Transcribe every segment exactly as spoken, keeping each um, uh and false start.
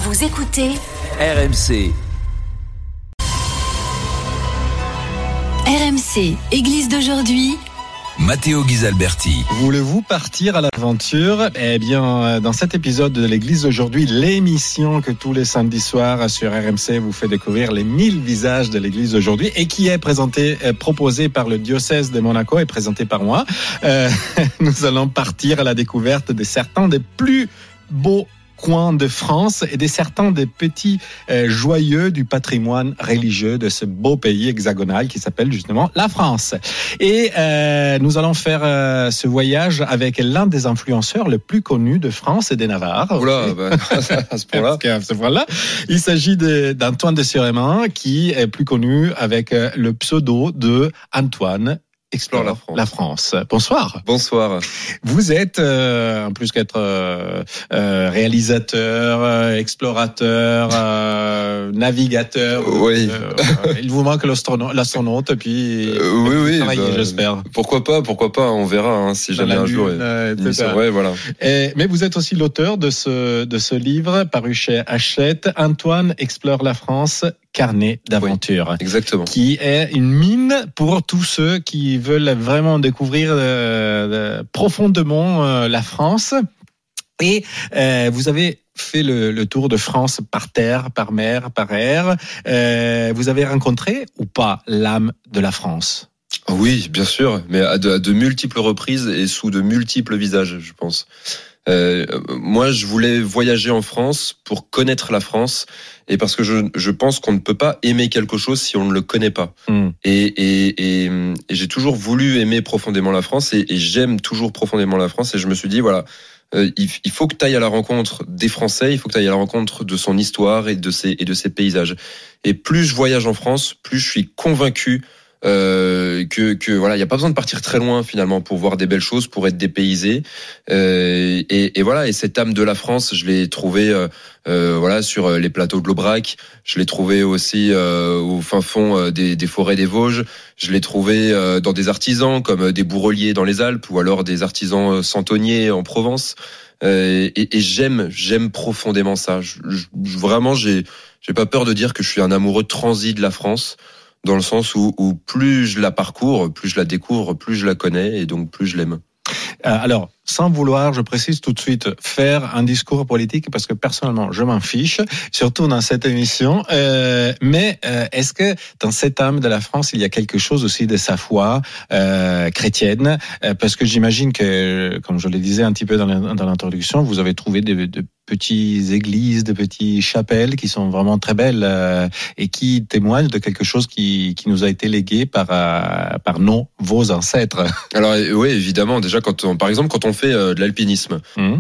Vous écoutez R M C. R M C, Église d'aujourd'hui. Matteo Ghisalberti. Voulez-vous partir à l'aventure ? Eh bien, dans cet épisode de l'Église d'aujourd'hui, l'émission que tous les samedis soirs sur R M C vous fait découvrir les mille visages de l'Église d'aujourd'hui et qui est présentée, proposée par le diocèse de Monaco et présentée par moi. Euh, nous allons partir à la découverte de certains des plus beaux coins de France et des certains des petits euh, joyeux du patrimoine religieux de ce beau pays hexagonal qui s'appelle justement la France. Et euh, nous allons faire euh, ce voyage avec l'un des influenceurs le plus connus de France et des Navarres. Oula, bah, à ce point-là. à ce point-là. Il s'agit de, d'Antoine de Sureman qui est plus connu avec euh, le pseudo de Antoine Explore la France. la France. Bonsoir. Bonsoir. Vous êtes, euh, en plus qu'être euh, euh, réalisateur, euh, explorateur, euh, navigateur. Oui. Euh, il vous manque l'astronaute, l'astronaute puis euh, oui, oui, travailler, bah, j'espère. Pourquoi pas, pourquoi pas. On verra hein, si jamais un jour. Euh, ouais, voilà. Et, mais vous êtes aussi l'auteur de ce de ce livre paru chez Hachette. Antoine explore la France. Carnet d'aventure, oui, exactement, qui est une mine pour tous ceux qui veulent vraiment découvrir euh, profondément euh, la France. Et euh, vous avez fait le, le tour de France par terre, par mer, par air. Euh, vous avez rencontré ou pas l'âme de la France ? Oui, bien sûr, mais à de, à de multiples reprises et sous de multiples visages, je pense. Euh, moi, je voulais voyager en France pour connaître la France et parce que je, je pense qu'on ne peut pas aimer quelque chose si on ne le connaît pas. Mm. Et, et, et, et j'ai toujours voulu aimer profondément la France et, et j'aime toujours profondément la France et je me suis dit, voilà, euh, il, il faut que tu ailles à la rencontre des Français, il faut que tu ailles à la rencontre de son histoire et de ses, et de ses paysages. Et plus je voyage en France, plus je suis convaincu Euh, que, que voilà, il y a pas besoin de partir très loin finalement pour voir des belles choses, pour être dépaysé. Euh, et, et voilà, et cette âme de la France, je l'ai trouvée euh, euh, voilà sur les plateaux de l'Aubrac. Je l'ai trouvée aussi euh, au fin fond des, des forêts des Vosges. Je l'ai trouvée euh, dans des artisans comme des bourreliers dans les Alpes ou alors des artisans centonniers en Provence. Euh, et, et j'aime, j'aime profondément ça. Je, je, vraiment, j'ai, j'ai pas peur de dire que je suis un amoureux transi de la France. Dans le sens où, où plus je la parcours, plus je la découvre, plus je la connais et donc plus je l'aime. Alors, sans vouloir, je précise tout de suite, faire un discours politique, parce que personnellement, je m'en fiche, surtout dans cette émission. Euh, mais euh, est-ce que dans cette âme de la France, il y a quelque chose aussi de sa foi euh, chrétienne ? euh, Parce que j'imagine que, comme je le disais un petit peu dans l'introduction, vous avez trouvé de, de petites églises, de petites chapelles qui sont vraiment très belles euh, et qui témoignent de quelque chose qui, qui nous a été légué par, euh, par nos, vos ancêtres. Alors oui, évidemment. Déjà, quand on, par exemple, quand on fait euh, de l'alpinisme, mmh.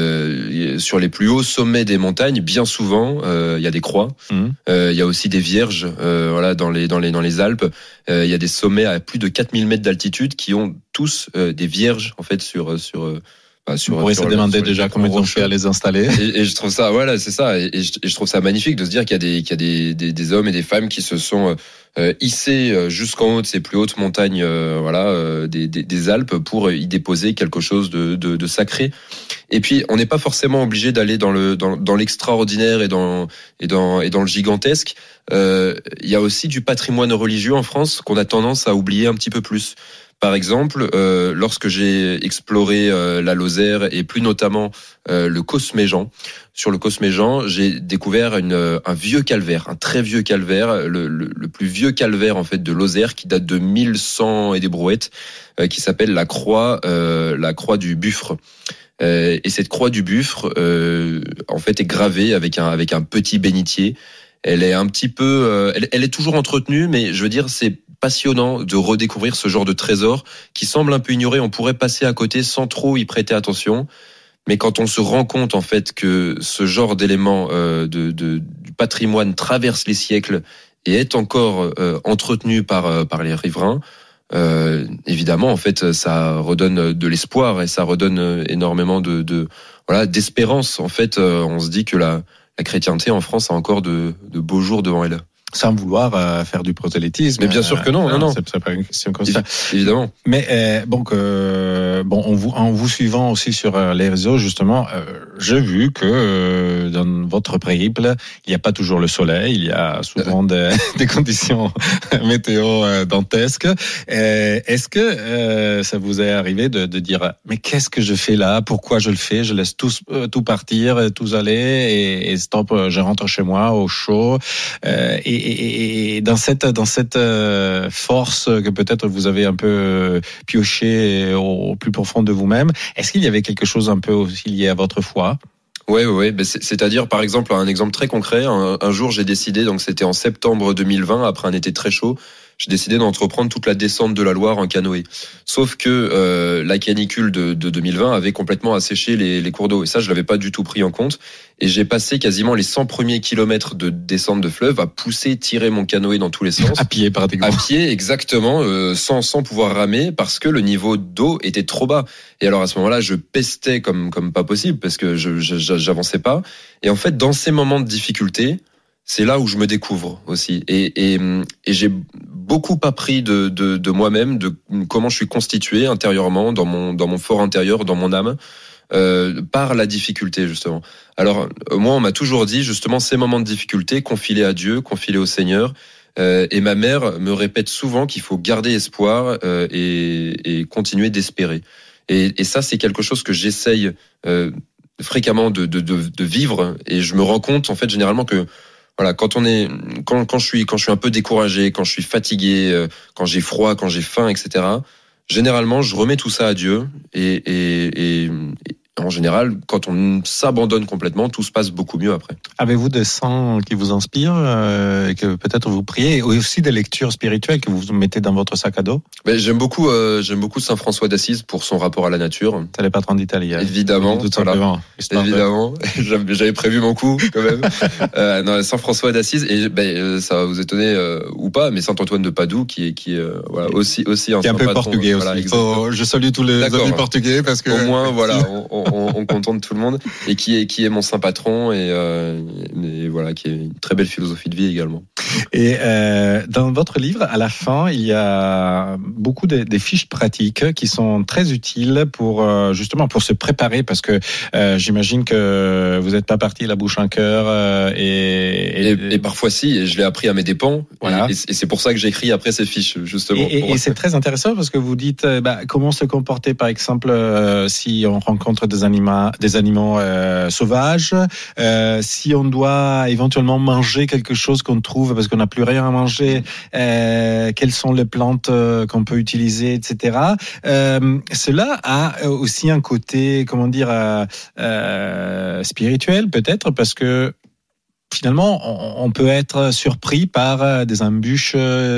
euh, sur les plus hauts sommets des montagnes, bien souvent, il euh, y a des croix. Il mmh. euh, y a aussi des vierges. Euh, voilà, dans les dans les dans les Alpes, il euh, y a des sommets à plus de quatre mille mètres d'altitude qui ont tous euh, des vierges en fait sur sur euh, Bah sur, on pourrait se demander déjà comment ils ont fait à les installer. Et, et je trouve ça, voilà, c'est ça. Et, et, je, et je trouve ça magnifique de se dire qu'il y a des, qu'il y a des, des, des hommes et des femmes qui se sont euh, hissés jusqu'en haut de ces plus hautes montagnes, euh, voilà, euh, des, des, des Alpes pour y déposer quelque chose de, de, de sacré. Et puis, on n'est pas forcément obligé d'aller dans le, dans, dans l'extraordinaire et dans, et dans, et dans le gigantesque. Euh, il y a aussi du patrimoine religieux en France qu'on a tendance à oublier un petit peu plus. Par exemple, euh, lorsque j'ai exploré euh, la Lozère et plus notamment euh, le Cosméjean, sur le Cosméjean, j'ai découvert une, un vieux calvaire, un très vieux calvaire, le, le, le plus vieux calvaire en fait de Lozère qui date de mille cent et des brouettes, euh, qui s'appelle la croix, euh, la croix du Buffre. Euh, et cette croix du Buffre, euh, en fait, est gravée avec un avec un petit bénitier. Elle est un petit peu, euh, elle, elle est toujours entretenue, mais je veux dire, c'est passionnant de redécouvrir ce genre de trésor qui semble un peu ignoré. On pourrait passer à côté sans trop y prêter attention. Mais quand on se rend compte en fait que ce genre d'éléments euh, de, de, du patrimoine traverse les siècles et est encore euh, entretenu par, euh, par les riverains, euh, évidemment en fait ça redonne de l'espoir et ça redonne énormément de, de voilà d'espérance. En fait, euh, on se dit que la, la chrétienté en France a encore de, de beaux jours devant elle. sans vouloir euh, faire du prosélytisme. Mais bien sûr que non, euh, non, non. C'est, c'est pas une question comme ça. Évidemment. Mais euh, donc, euh, bon, en vous, en vous suivant aussi sur euh, les réseaux, justement, euh, j'ai vu que euh, dans votre périple, il n'y a pas toujours le soleil, il y a souvent des, des conditions météo euh, dantesques. Euh, est-ce que euh, ça vous est arrivé de, de dire, mais qu'est-ce que je fais là? Pourquoi je le fais? Je laisse tout, euh, tout partir, tout aller et, et stop, je rentre chez moi au chaud. Euh, et, et, et dans cette dans cette euh, force que peut-être vous avez un peu pioché au, au plus profond de vous-même, est-ce qu'il y avait quelque chose un peu aussi lié à votre foi? Ouais, ouais, ouais. C'est-à-dire, par exemple, un exemple très concret. Un, un jour, j'ai décidé, donc c'était en septembre deux mille vingt, après un été très chaud, j'ai décidé d'entreprendre toute la descente de la Loire en canoë. Sauf que euh, la canicule de, de deux mille vingt avait complètement asséché les, les cours d'eau. Et ça, je l'avais pas du tout pris en compte. Et j'ai passé quasiment les cent premiers kilomètres de descente de fleuve à pousser, tirer mon canoë dans tous les sens. À pied, pratiquement. À pied, exactement, euh, sans, sans pouvoir ramer, parce que le niveau d'eau était trop bas. Et alors, à ce moment-là, je pestais comme, comme pas possible, parce que je, je, j'avançais pas. Et en fait, dans ces moments de difficulté, c'est là où je me découvre aussi. Et, et, et j'ai beaucoup appris de, de, de moi-même, de comment je suis constitué intérieurement, dans mon, dans mon fort intérieur, dans mon âme, euh, par la difficulté, justement. Alors, moi, on m'a toujours dit, justement, ces moments de difficulté, confie-les à Dieu, confie-les au Seigneur. Euh, et ma mère me répète souvent qu'il faut garder espoir euh, et, et continuer d'espérer. Et, et ça, c'est quelque chose que j'essaye euh, fréquemment de, de, de, de vivre. Et je me rends compte, en fait, généralement que voilà, quand on est, quand, quand je suis, quand je suis un peu découragé, quand je suis fatigué, euh, quand j'ai froid, quand j'ai faim, et cetera. Généralement, je remets tout ça à Dieu et, et, et, et en général, quand on s'abandonne complètement, tout se passe beaucoup mieux après. Avez-vous des chants qui vous inspirent euh, et que peut-être vous priez, et aussi des lectures spirituelles que vous mettez dans votre sac à dos? Ben, j'aime beaucoup, euh, j'aime beaucoup Saint François d'Assise pour son rapport à la nature. C'est les patrons d'Italie. Hein. Évidemment, tout voilà. simplement. Évidemment, j'avais prévu mon coup quand même. euh, non, Saint François d'Assise et ben ça va vous étonner euh, ou pas, mais Saint Antoine de Padoue qui est qui est euh, voilà aussi aussi un. Qui est un peu patron, portugais voilà, aussi. Faut, je salue tous les D'accord. amis portugais parce que au moins voilà, on, on, on contente tout le monde et qui est qui est mon saint patron et, euh, et voilà qui est une très belle philosophie de vie également. Et euh, dans votre livre, à la fin, il y a beaucoup de, des fiches pratiques qui sont très utiles pour euh, justement pour se préparer parce que euh, j'imagine que vous n'êtes pas parti la bouche en cœur euh, et, et, et et parfois si et je l'ai appris à mes dépens. Voilà. Et, et c'est pour ça que j'écris après ces fiches justement. Et, et, et c'est très intéressant parce que vous dites bah, comment se comporter par exemple euh, si on rencontre des animaux des animaux euh, sauvages, euh, si on doit éventuellement manger quelque chose qu'on trouve parce qu'on n'a plus rien à manger, euh, quelles sont les plantes euh, qu'on peut utiliser, et cetera. Euh, cela a aussi un côté, comment dire, euh, euh, spirituel peut-être, parce que finalement, on peut être surpris par des embûches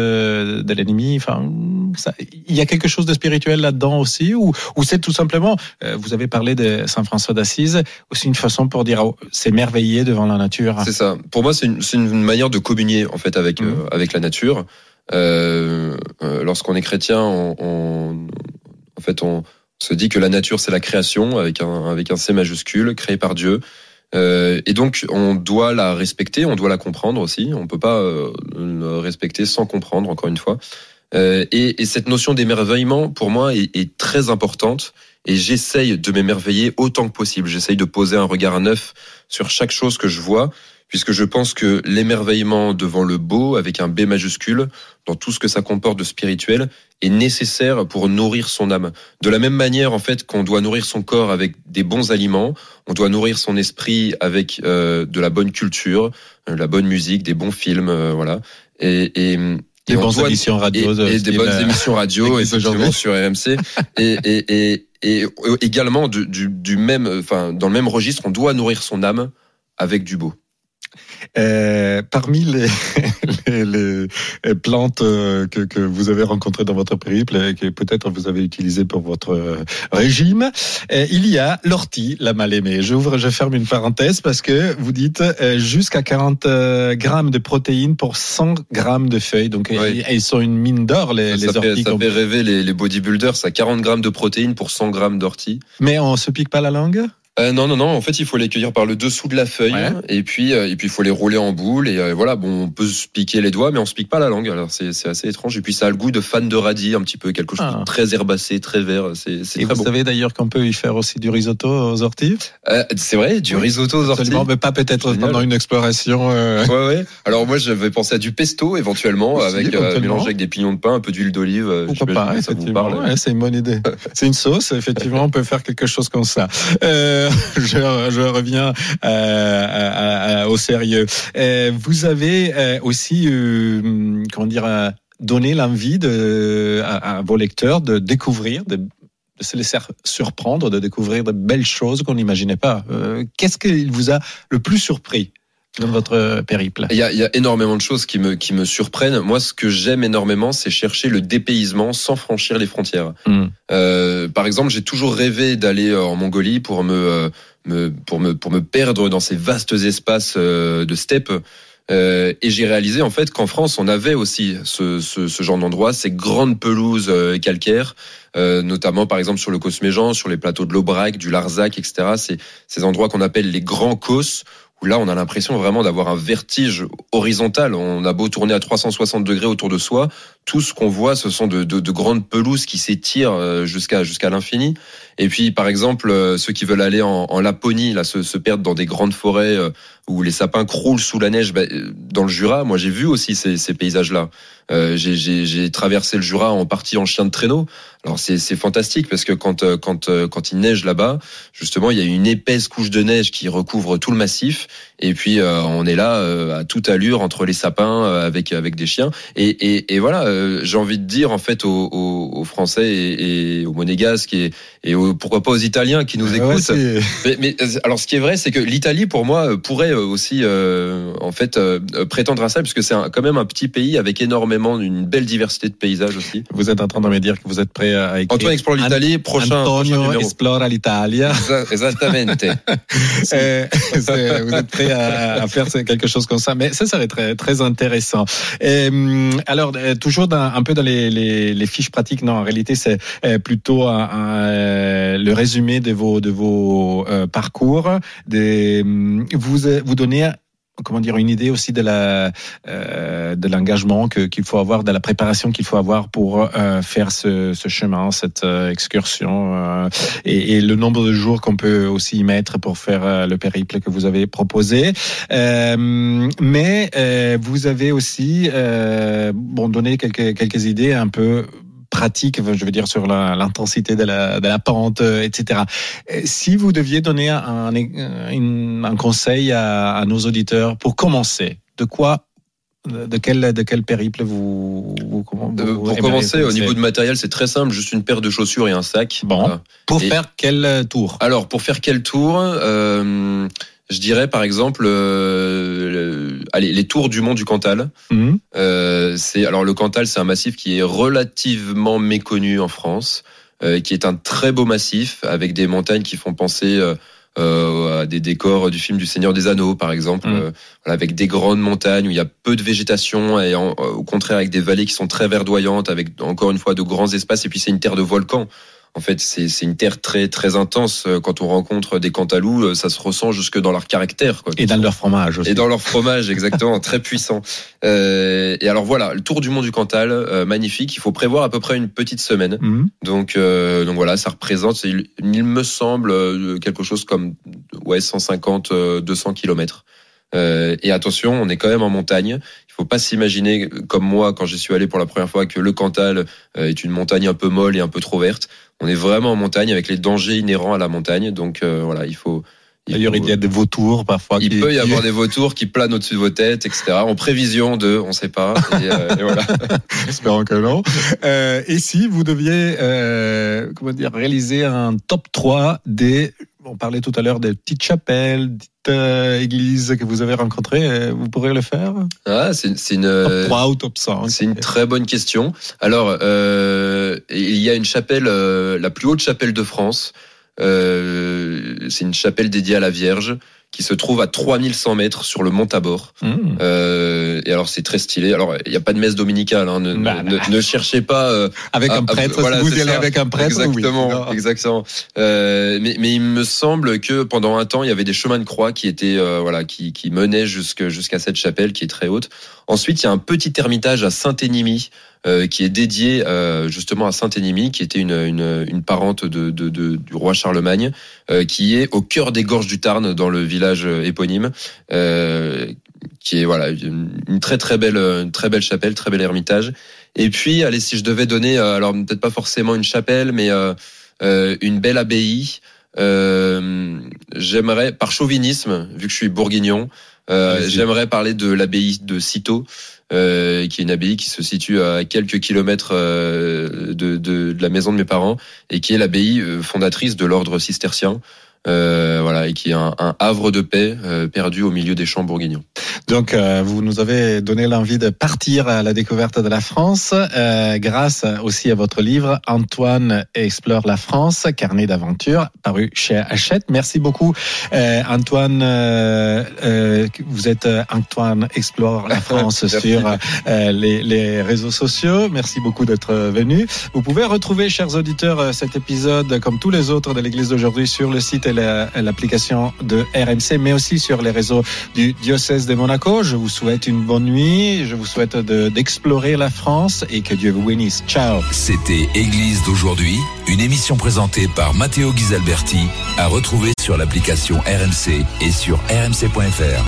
de l'ennemi. Enfin, ça, il y a quelque chose de spirituel là-dedans aussi, ou, ou c'est tout simplement, vous avez parlé de Saint François d'Assise, aussi une façon pour dire, oh, s'émerveiller devant la nature. C'est ça. Pour moi, c'est une, c'est une manière de communier en fait avec mmh. euh, avec la nature. Euh, euh, lorsqu'on est chrétien, on, on, en fait, on se dit que la nature c'est la création avec un avec un C majuscule, créée par Dieu. Euh, et donc on doit la respecter, on doit la comprendre aussi. On peut pas euh, le respecter sans comprendre, encore une fois. Euh, et, et cette notion d'émerveillement, pour moi, est, est très importante. Et j'essaye de m'émerveiller autant que possible. J'essaye de poser un regard neuf sur chaque chose que je vois, puisque je pense que l'émerveillement devant le beau, avec un B majuscule, dans tout ce que ça comporte de spirituel, est nécessaire pour nourrir son âme. De la même manière, en fait, qu'on doit nourrir son corps avec des bons aliments, on doit nourrir son esprit avec euh, de la bonne culture, euh, la bonne musique, des bons films, euh, voilà. Et, et des bonnes doit, émissions radio, et, et des bonnes la... émissions radio, effectivement, sur R M C, et, et, et, et également du, du, du même, enfin, dans le même registre, on doit nourrir son âme avec du beau. Euh, parmi les, les, les plantes que, que vous avez rencontrées dans votre périple et que peut-être vous avez utilisées pour votre régime, il y a l'ortie, la mal-aimée. J'ouvre, je ferme une parenthèse parce que vous dites jusqu'à quarante grammes de protéines pour cent grammes de feuilles. Donc, oui. Elles sont une mine d'or, les, ça les fait, orties. Ça fait rêver les, les bodybuilders, ça quarante grammes de protéines pour cent grammes d'ortie. Mais on se pique pas la langue? Euh, non, non, non. En fait, il faut les cueillir par le dessous de la feuille, ouais. et puis, euh, et puis il faut les rouler en boule. Et euh, voilà, bon, on peut se piquer les doigts, mais on se pique pas la langue. Alors c'est, c'est assez étrange. Et puis ça a le goût de fan de radis, un petit peu quelque chose ah. de très herbacé, très vert. C'est, c'est et très vous bon. savez d'ailleurs qu'on peut y faire aussi du risotto aux orties. Euh, c'est vrai, du oui, risotto aux orties. Absolument, mais pas peut-être Génial. Pendant une exploration. Euh... Ouais, ouais. Alors moi, j'avais pensé à du pesto éventuellement, aussi, avec euh, mélangé avec des pignons de pain, un peu d'huile d'olive. Pourquoi pas, ça vous parle. Ouais, c'est une bonne idée. C'est une sauce. Effectivement, on peut faire quelque chose comme ça. Euh, je, je reviens euh, à, à, au sérieux. Euh, vous avez euh, aussi, euh, comment dire, euh, donné l'envie de, à, à vos lecteurs de découvrir, de, de se laisser surprendre, de découvrir de belles choses qu'on n'imaginait pas. Euh, qu'est-ce qui vous a le plus surpris dans votre périple? Il y a, il y a énormément de choses qui me, qui me surprennent. Moi, ce que j'aime énormément, c'est chercher le dépaysement sans franchir les frontières. Mmh. Euh, par exemple, j'ai toujours rêvé d'aller en Mongolie pour me, euh, me, pour me, pour me perdre dans ces vastes espaces euh, de steppe. Euh, et j'ai réalisé en fait qu'en France, on avait aussi ce, ce, ce genre d'endroit, ces grandes pelouses euh, calcaires, euh, notamment par exemple sur le Causse-Méjean, sur les plateaux de l'Aubrac, du Larzac, et cetera. C'est ces endroits qu'on appelle les grands causses, où là, on a l'impression vraiment d'avoir un vertige horizontal. On a beau tourner à trois cent soixante degrés autour de soi, tout ce qu'on voit, ce sont de, de, de grandes pelouses qui s'étirent jusqu'à, jusqu'à l'infini. Et puis, par exemple, ceux qui veulent aller en, en Laponie, là, se, se perdent dans des grandes forêts où les sapins croulent sous la neige. Ben, dans le Jura, moi, j'ai vu aussi ces, ces paysages-là. Euh, j'ai, j'ai, j'ai traversé le Jura en partie en chien de traîneau. Alors c'est, c'est fantastique parce que quand, quand, quand il neige là-bas, justement, il y a une épaisse couche de neige qui recouvre tout le massif. Et puis euh, on est là euh, à toute allure entre les sapins euh, avec avec des chiens. Et, et, et voilà, euh, j'ai envie de dire en fait aux, aux, aux Français et, et aux Monégasques et, et aux, pourquoi pas aux Italiens qui nous écoutent. Ouais, mais, mais alors ce qui est vrai, c'est que l'Italie pour moi pourrait aussi euh, en fait euh, prétendre à ça, puisque c'est un, quand même un petit pays avec énormément une belle diversité de paysages aussi. Vous êtes en train de me dire que vous êtes prêt à écrire Antoine explore l'Italie, prochain, Antonio prochain numéro. Esplora l'Italia. Exactamente. euh, vous êtes prêt à, à faire quelque chose comme ça, mais ça serait très très intéressant. Et, alors toujours dans, un peu dans les, les, les fiches pratiques, non, en réalité c'est plutôt un, un, le résumé de vos de vos euh, parcours. Des, vous vous donnez comment dire, une idée aussi de la euh, de l'engagement que qu'il faut avoir, de la préparation qu'il faut avoir pour euh, faire ce, ce chemin, cette euh, excursion, euh, et, et le nombre de jours qu'on peut aussi y mettre pour faire euh, le périple que vous avez proposé. Euh, mais euh, vous avez aussi euh, bon donné quelques quelques idées un peu pratique, je veux dire, sur la, l'intensité de la, de la pente, et cetera. Si vous deviez donner un, un, un conseil à, à nos auditeurs pour commencer, de quoi, de quel, de quel périple vous, vous, vous, de, vous Pour commencer, au niveau du matériel, c'est très simple, juste une paire de chaussures et un sac. Bon. Voilà. Pour et, faire quel tour? Alors, pour faire quel tour euh, je dirais par exemple, euh, le, allez, les tours du mont du Cantal. Mmh. Euh, c'est alors le Cantal, c'est un massif qui est relativement méconnu en France, euh, qui est un très beau massif avec des montagnes qui font penser euh, euh, à des décors du film du Seigneur des Anneaux, par exemple, mmh. euh, voilà, avec des grandes montagnes où il y a peu de végétation et en, au contraire avec des vallées qui sont très verdoyantes, avec encore une fois de grands espaces. Et puis c'est une terre de volcans. En fait, c'est, c'est une terre très très intense. Quand on rencontre des Cantalous, ça se ressent jusque dans leur caractère, quoi. Et dans leur fromage aussi. Et dans leur fromage, exactement, très puissant. Euh, et alors voilà, le tour du mont du Cantal, euh, magnifique. Il faut prévoir à peu près une petite semaine. Mmh. Donc, euh, donc voilà, ça représente, c'est, il me semble, quelque chose comme ouais cent cinquante, deux cents kilomètres. Euh, et attention, on est quand même en montagne. Il faut pas s'imaginer, comme moi, quand j'y suis allé pour la première fois, que le Cantal euh, est une montagne un peu molle et un peu trop verte. On est vraiment en montagne avec les dangers inhérents à la montagne. Donc euh, voilà, il faut. Il D'ailleurs, faut, il y a des vautours parfois. Il qui, peut y qui... avoir des vautours qui planent au-dessus de vos têtes, et cetera. En prévision de, on sait pas. Et, euh, et voilà. Espérons que non. Euh, et si vous deviez, euh, comment dire, réaliser un top trois des, on parlait tout à l'heure des petites chapelles, petites euh, églises que vous avez rencontrées, vous pourrez le faire? Ah, c'est, c'est une. Top trois ou top cent. C'est une très bonne question. Alors, euh, il y a une chapelle, euh, la plus haute chapelle de France. Euh, c'est une chapelle dédiée à la Vierge qui se trouve à trois mille cent mètres sur le mont Tabor. Mmh. Euh, et alors c'est très stylé. Alors il n'y a pas de messe dominicale, hein. ne, bah, ne, ne cherchez pas euh, avec un prêtre. À, voilà, si vous y allez avec un prêtre, exactement, oui. exactement. Euh, mais, mais il me semble que pendant un temps il y avait des chemins de croix qui étaient euh, voilà qui, qui menaient jusque, jusqu'à cette chapelle qui est très haute. Ensuite il y a un petit ermitage à Saint-Énimie. Euh, qui est dédié euh, justement à Saint-Énimie, qui était une, une, une parente de, de, de, du roi Charlemagne, euh, qui est au cœur des gorges du Tarn, dans le village éponyme, euh, qui est voilà une, une très très belle, une très belle chapelle, très bel ermitage. Et puis, allez, si je devais donner, euh, alors peut-être pas forcément une chapelle, mais euh, euh, une belle abbaye. Euh, j'aimerais, par chauvinisme, vu que je suis bourguignon, euh, j'aimerais parler de l'abbaye de Cîteaux. Euh, qui est une abbaye qui se situe à quelques kilomètres euh, de, de, de la maison de mes parents et qui est l'abbaye fondatrice de l'ordre cistercien. Euh, voilà, et qui est un, un havre de paix euh, perdu au milieu des champs bourguignons. Donc, euh, vous nous avez donné l'envie de partir à la découverte de la France, euh, grâce aussi à votre livre Antoine explore la France, carnet d'aventure, paru chez Hachette. Merci beaucoup, euh, Antoine. Euh, euh, vous êtes Antoine explore la France sur euh, les, les réseaux sociaux. Merci beaucoup d'être venu. Vous pouvez retrouver, chers auditeurs, cet épisode comme tous les autres de l'Église d'aujourd'hui sur le site et l'application de R M C, mais aussi sur les réseaux du diocèse de Monaco. Je vous souhaite une bonne nuit, je vous souhaite de, d'explorer la France et que Dieu vous bénisse. Ciao. C'était Église d'aujourd'hui, une émission présentée par Matteo Ghisalberti, à retrouver sur l'application R M C et sur r m c point f r.